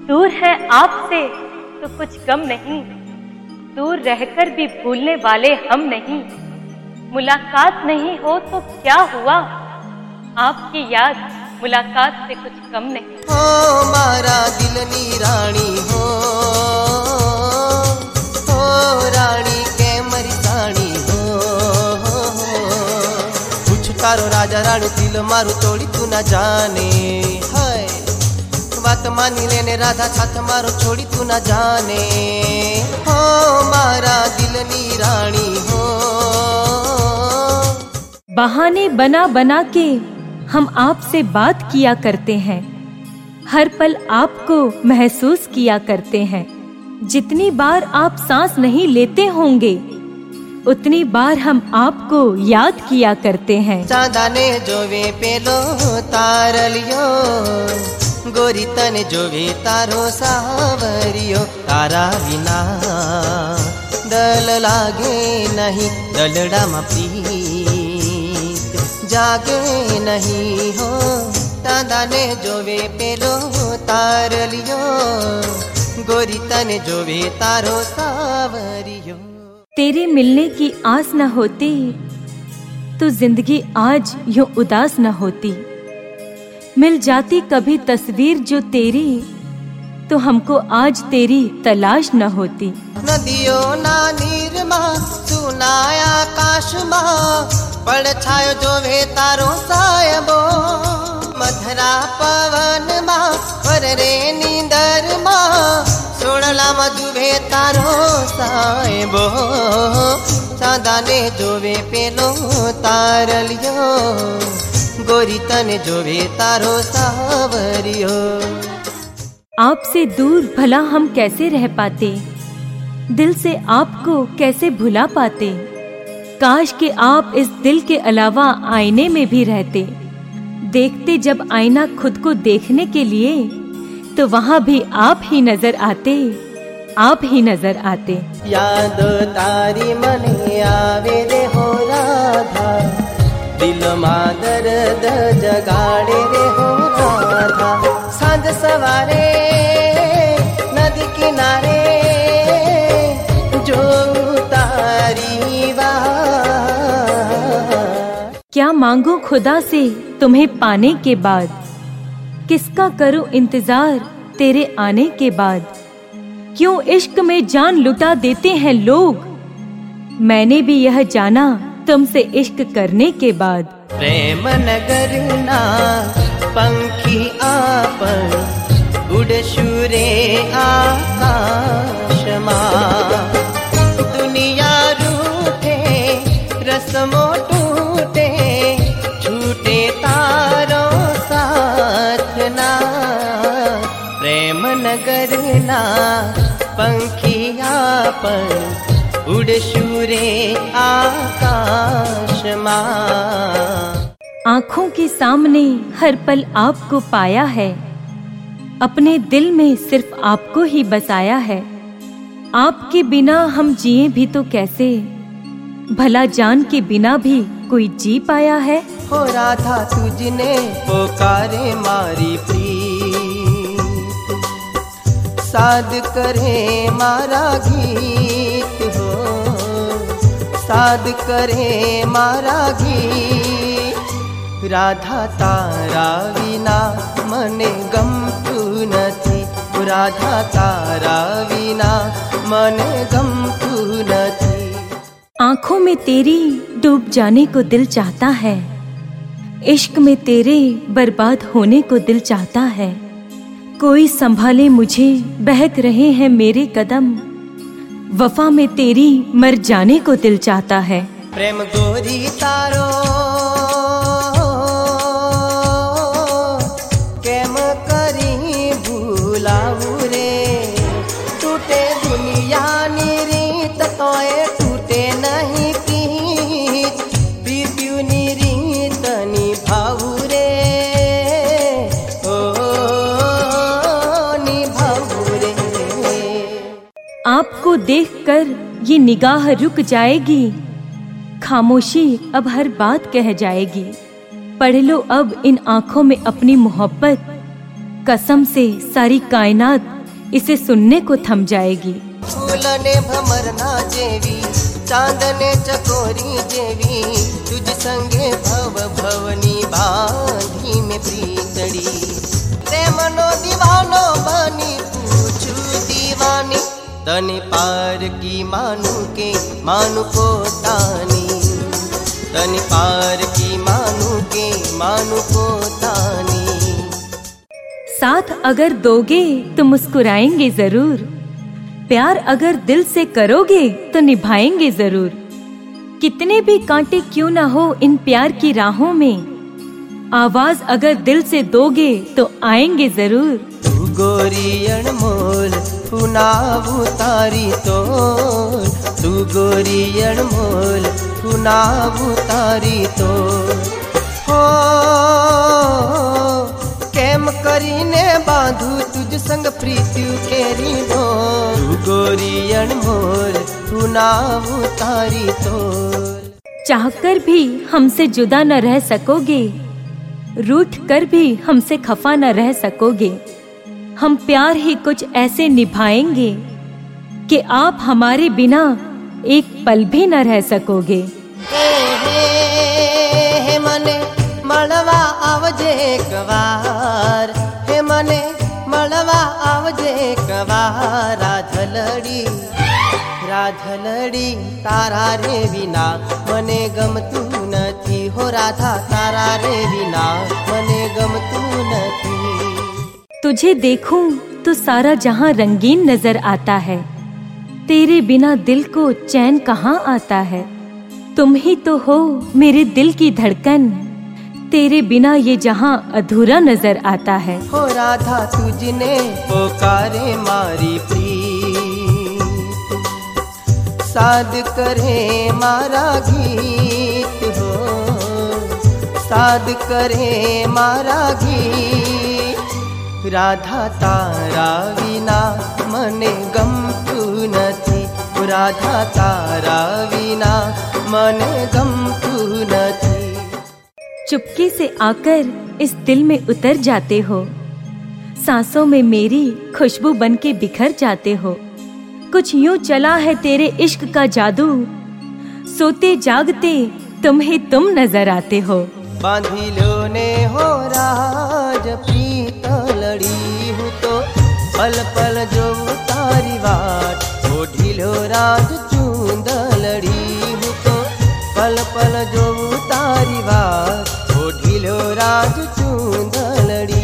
दूर है आपसे तो कुछ कम नहीं, दूर रहकर भी भूलने वाले हम नहीं। मुलाकात नहीं हो तो क्या हुआ, आपकी याद मुलाकात से कुछ कम नहीं। हो मारा दिलनी राणी हो राणी के मरी राणी हो कुछ तारो राजा राणी दिल मारू तोड़ी तू न जाने। हाय बात मानी लेने राधा साथ मारो छोड़ी तू न जाने। हो मारा दिलनी राणी हो। बहाने बना बना के हम आपसे बात किया करते हैं, हर पल आपको महसूस किया करते हैं। जितनी बार आप सांस नहीं लेते होंगे उतनी बार हम आपको याद किया करते हैं। चांदा ने जो वे पेलो तारलियो गोरी तने जो वे तारो सावरियो। तारा विना दल लागे नहीं दलड़ा मा प्रीत जागे नहीं हो। चांदा ने जो वे पेलो तारलियो गोरी तने जो वे तारो सावरियो। तेरे मिलने की आस न होती तो जिंदगी आज यूं उदास न होती। मिल जाती कभी तस्वीर जो तेरी तो हमको आज तेरी तलाश न होती। नदियों ना नीर मा सुनाया आकाश मा पड़ छायो जो वे तारो सायबो। मधरा पवन मा वर रे नींदर मा सोड़ला मधुभे तारो सायबो। चांदा ने जो वे पेलो तारलियो गोरी तने जो वे तारो सावरियो। आपसे दूर भला हम कैसे रह पाते, दिल से आपको कैसे भुला पाते। काश कि आप इस दिल के अलावा आईने में भी रहते। देखते जब आईना खुद को देखने के लिए तो वहाँ भी आप ही नजर आते, आप ही नजर आते। याद तारी मने आवे रे हो राधा दिल मा दर्द जगाड़े रे हो राधा। सांझ सवारे नदी किनारे जो तारी बात। क्या मांगो खुदा से तुम्हें पाने के बाद, किसका करूं इंतजार तेरे आने के बाद। क्यों इश्क में जान लुटा देते हैं लोग, मैंने भी यह जाना तुमसे इश्क करने के बाद। प्रेम नगर ना पंखी आपन उड़ शूरे आकाश मा। दुनिया रूठे रस्मों टूटे छूटे तारो साथ ना। प्रेम नगर ना पंखी आपन उड़ शूरे आकाश मा। आँखों के सामने हर पल आपको पाया है, अपने दिल में सिर्फ आपको ही बसाया है। आपके बिना हम जिए भी तो कैसे, भला जान के बिना भी कोई जी पाया है। हो राधा तुझने पुकारे मारी प्रीत, साध करे मारा गीत हो। साध करे मारा गीत, राधा तारा विना मने गमतू नथी। राधा तारा विना मने गमतू नथी। आँखों में तेरी डूब जाने को दिल चाहता है, इश्क में तेरे बर्बाद होने को दिल चाहता है। कोई संभाले मुझे बहक रहे हैं मेरे कदम, वफा में तेरी मर जाने को दिल चाहता है। प्रेम गोरी तारो केम करी भूलाऊ रे। टूटे दुनिया रीत तोए टूटे नहीं की प्रीत्यु रीत निभाऊ रे। ओ निभाऊ रे। आपको देखकर ये निगाह रुक जाएगी, खामोशी अब हर बात कह जाएगी। पढ़ लो अब इन आँखों में अपनी मोहब्बत, कसम से सारी कायनात इसे सुनने को थम जाएगी। फूलने भमरना जेवी, चांदने चकोरी जेवी, तुझ संगे भव भवनी बांधी में प्रीतड़ी। प्रेमनो दीवानो बनी पूछू दीवानी, तने पार की मानू के मानू पोतानी, तने पार की मानू के मानू पोतानी। साथ अगर दोगे तो मुस्कुराएंगे जरूर, प्यार अगर दिल से करोगे तो निभाएंगे जरूर। कितने भी कांटे क्यों ना हो इन प्यार की राहों में, आवाज अगर दिल से दोगे तो आएंगे जरूर। तू गोरी अनमोल फुनावू तारी तोल, तू गोरी अनमोल फुनावू तारी तोल। हो केम करीने बांधू तुझ संग प्रीति केरी दो, तू गोरी अनमोल फुनावू तारी तोल। चाहकर भी हमसे जुदा न रह सकोगे, रूठ कर भी हमसे खफा न रह सकोगे। हम प्यार ही कुछ ऐसे निभाएंगे कि आप हमारे बिना एक पल भी न रह सकोगे। हे मने मळवा आवजे कवार, हे मने मळवा आवजे कवार। राधलड़ी राधलड़ी तारा रे विना मने गमतू नथी, हो राधा तारा रे विना मने गमतू नथी। तुझे देखूं तो सारा जहां रंगीन नजर आता है, तेरे बिना दिल को चैन कहाँ आता है। तुम ही तो हो मेरे दिल की धड़कन, तेरे बिना ये जहां अधूरा नजर आता है। हो राधा तुझने पुकारे मारी प्रीत, साध करे मारा गीत हो, साध करे मारा गीत। राधा तारा विना मने गमतू नथी, राधा तारा विना मने गमतू नथी। चुपके से आकर इस दिल में उतर जाते हो, सांसों में मेरी खुशबू बन के बिखर जाते हो। कुछ यूं चला है तेरे इश्क का जादू, सोते जागते तुम ही तुम नजर आते हो। बांधी लो ने हो राज प्रीत लड़ी हूँ तो, पल पल जो तारी वाट ओढ़ी लो राज चूंद लड़ी हूँ तो, पल पल जो तारी वाट ओढ़ी लो राज चूंद लड़ी।